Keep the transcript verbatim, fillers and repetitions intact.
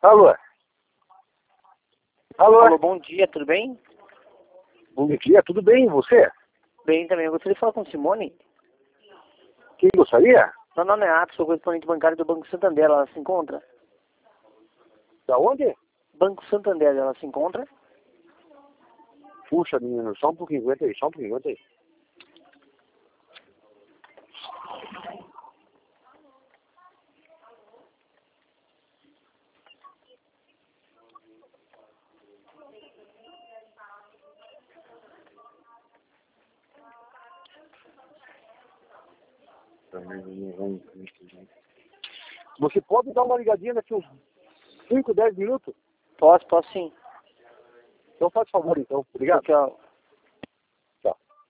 Alô? Alô? Alô, bom dia, tudo bem? Bom dia, tudo bem? E você? Bem também. Eu gostaria de falar com Simone. Quem gostaria? Meu nome é Atos, sou correspondente bancário do Banco Santander. Ela se encontra? Da onde? Banco Santander, ela se encontra? Puxa, menino, só um pouquinho, aguenta aí, só um pouquinho, aguenta aí. Você pode dar uma ligadinha daqui uns cinco, dez minutos? Posso, posso sim. Então faz favor, então. Obrigado. Tchau.